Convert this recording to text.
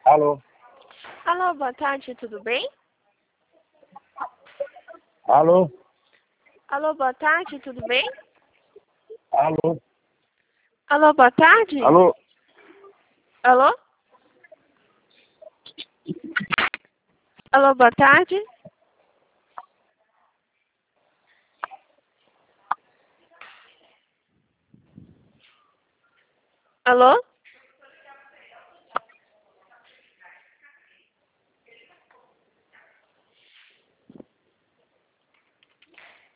Alô? Alô, boa tarde, tudo bem? Alô? Alô, boa tarde, tudo bem? Alô? Alô, boa tarde? Alô? Alô? Alô, boa tarde? Alô?